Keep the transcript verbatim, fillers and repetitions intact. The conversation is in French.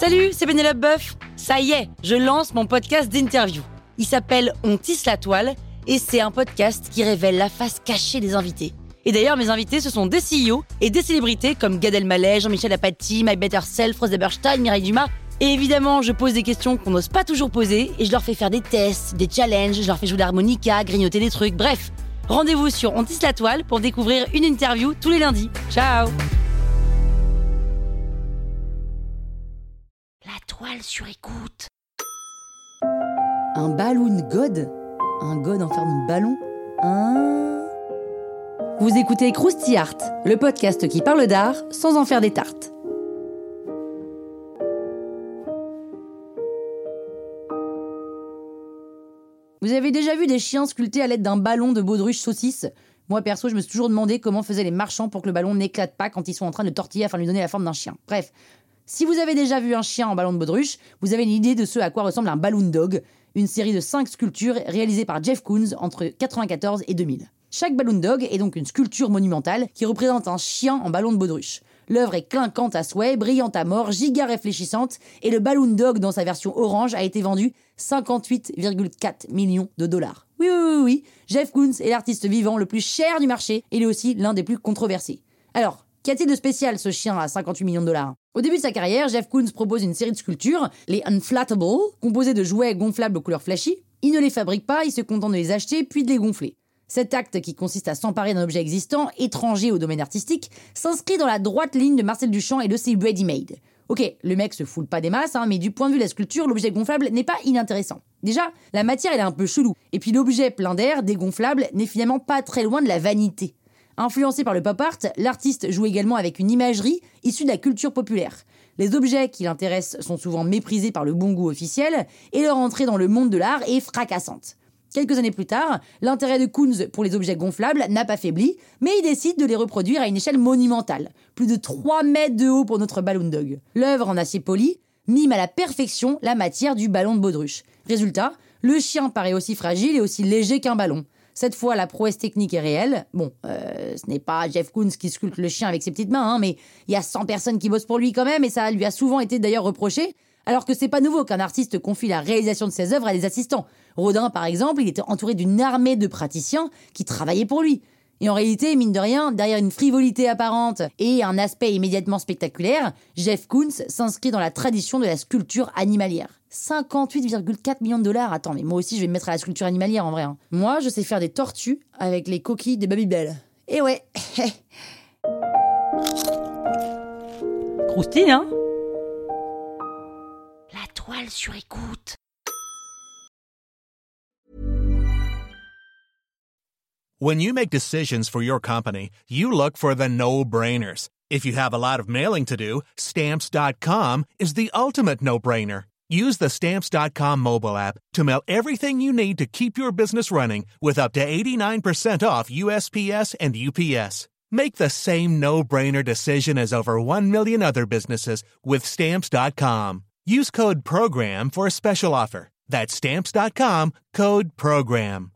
Salut, c'est Pénélope Boeuf. Ça y est, je lance mon podcast d'interview. Il s'appelle On tisse la toile et c'est un podcast qui révèle la face cachée des invités. Et d'ailleurs, mes invités, ce sont des C E O et des célébrités comme Gad Elmaleh, Jean-Michel Apathy, My Better Self, Rose Eberstein, Mireille Dumas. Et évidemment, je pose des questions qu'on n'ose pas toujours poser et je leur fais faire des tests, des challenges, je leur fais jouer l'harmonica, grignoter des trucs, bref. Rendez-vous sur On tisse la toile pour découvrir une interview tous les lundis. Ciao! La toile sur écoute. Un balloon god? Un god en forme de ballon? Un... Vous écoutez Krusty Art, le podcast qui parle d'art sans en faire des tartes. Vous avez déjà vu des chiens sculptés à l'aide d'un ballon de baudruche saucisse? Moi perso, je me suis toujours demandé comment faisaient les marchands pour que le ballon n'éclate pas quand ils sont en train de tortiller afin de lui donner la forme d'un chien. Bref, si vous avez déjà vu un chien en ballon de baudruche, vous avez une idée de ce à quoi ressemble un balloon dog, une série de cinq sculptures réalisées par Jeff Koons entre quatre-vingt-quatorze et deux mille. Chaque balloon dog est donc une sculpture monumentale qui représente un chien en ballon de baudruche. L'œuvre est clinquante à souhait, brillante à mort, giga réfléchissante, et le balloon dog dans sa version orange a été vendu cinquante-huit virgule quatre millions de dollars. Oui, oui, oui, oui, Jeff Koons est l'artiste vivant le plus cher du marché, et il est aussi l'un des plus controversés. Alors, qu'y a-t-il de spécial ce chien à cinquante-huit millions de dollars? Au début de sa carrière, Jeff Koons propose une série de sculptures, les Unflattable, composées de jouets gonflables aux couleurs flashy. Il ne les fabrique pas, il se contente de les acheter puis de les gonfler. Cet acte, qui consiste à s'emparer d'un objet existant, étranger au domaine artistique, s'inscrit dans la droite ligne de Marcel Duchamp et de ses ready-made. Ok, le mec se fout pas des masses, hein, mais du point de vue de la sculpture, l'objet gonflable n'est pas inintéressant. Déjà, la matière elle est un peu chelou, et puis l'objet plein d'air, dégonflable, n'est finalement pas très loin de la vanité. Influencé par le pop art, l'artiste joue également avec une imagerie issue de la culture populaire. Les objets qui l'intéressent sont souvent méprisés par le bon goût officiel, et leur entrée dans le monde de l'art est fracassante. Quelques années plus tard, l'intérêt de Koons pour les objets gonflables n'a pas faibli, mais il décide de les reproduire à une échelle monumentale, plus de trois mètres de haut pour notre balloon dog. L'œuvre en acier poli mime à la perfection la matière du ballon de baudruche. Résultat, le chien paraît aussi fragile et aussi léger qu'un ballon. Cette fois, la prouesse technique est réelle. Bon, euh, ce n'est pas Jeff Koons qui sculpte le chien avec ses petites mains, hein, mais il y a cent personnes qui bossent pour lui quand même, et ça lui a souvent été d'ailleurs reproché. Alors que c'est pas nouveau qu'un artiste confie la réalisation de ses œuvres à des assistants. Rodin, par exemple, il était entouré d'une armée de praticiens qui travaillaient pour lui. Et en réalité, mine de rien, derrière une frivolité apparente et un aspect immédiatement spectaculaire, Jeff Koons s'inscrit dans la tradition de la sculpture animalière. cinquante-huit virgule quatre millions de dollars. Attends, mais moi aussi je vais me mettre à la sculpture animalière en vrai. Hein. Moi, je sais faire des tortues avec les coquilles des Babybel. Et ouais. Croustille, hein? La toile sur écoute. When you make decisions for your company, you look for the no-brainers. If you have a lot of mailing to do, Stamps dot com is the ultimate no-brainer. Use the Stamps dot com mobile app to mail everything you need to keep your business running with up to eighty-nine percent off U S P S and U P S. Make the same no-brainer decision as over one million other businesses with Stamps dot com. Use code PROGRAM for a special offer. That's Stamps dot com, code PROGRAM.